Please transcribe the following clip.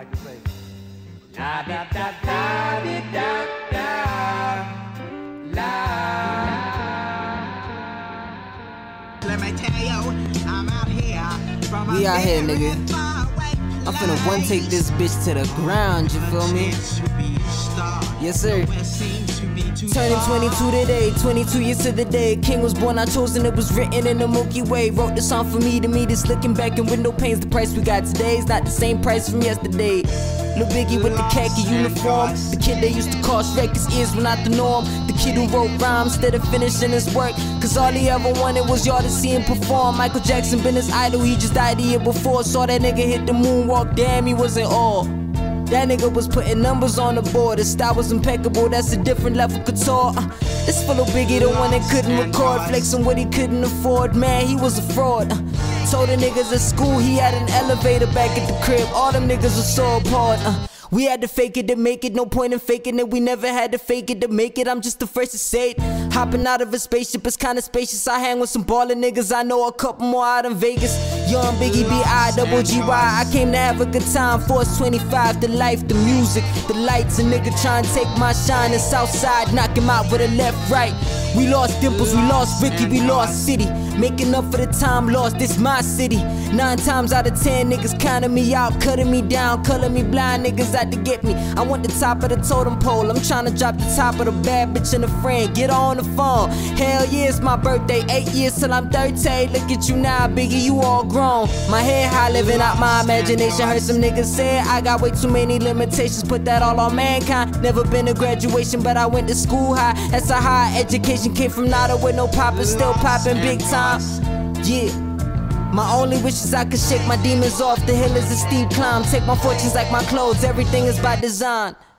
like to say. La da da da da da la. Let me tell you, I'm out here. We out here, nigga. I'm finna one take this bitch to the ground, you feel me? Yes, sir. Turning 22 today, 22 years to the day. King was born, I chosen, it was written in the Milky Way. Wrote this song for me, to me, this looking back in window panes. The price we got today is not the same price from yesterday. Lil Biggie with the khaki uniform, the kid they used to call Shrek, his ears were not the norm. The kid who wrote rhymes instead of finishing his work, cause all he ever wanted was y'all to see him perform. Michael Jackson been his idol, he just died the year before. Saw that nigga hit the moonwalk, damn, he was in awe. That nigga was putting numbers on the board. His style was impeccable, that's a different level couture. This for Lil Biggie, the one that couldn't record, flexing what he couldn't afford. Man, he was a fraud. Told the niggas at school he had an elevator back at the crib. All them niggas were so apart. We had to fake it to make it, no point in faking it. We never had to fake it to make it, I'm just the first to say it. Hopping out of a spaceship, it's kinda spacious. I hang with some ballin' niggas, I know a couple more out in Vegas. Young Biggie, B-I-double-G-Y. I came to have a good time, Force 25, the life, the music, the lights. A nigga tryin' to take my shine in Southside, knock him out with a left, right. We lost Dimples, we lost Ricky, we lost City. Making up for the time lost, this my city. 9 times out of 10, niggas counting me out, cutting me down, color me blind, niggas out to get me. I want the top of the totem pole, I'm trying to drop the top of the bad bitch and a friend. Get on the phone, hell yeah, it's my birthday, 8 years till I'm 30. Look at you now, Biggie, you all grown. My head high, living out my imagination. Heard some niggas say I got way too many limitations, put that all on mankind. Never been to graduation, but I went to school high. That's a high education, came from Nada with no poppin', still poppin' big time. Yeah. My only wish is I could shake my demons off. The hill is a steep climb. Take my fortunes like my clothes. Everything is by design.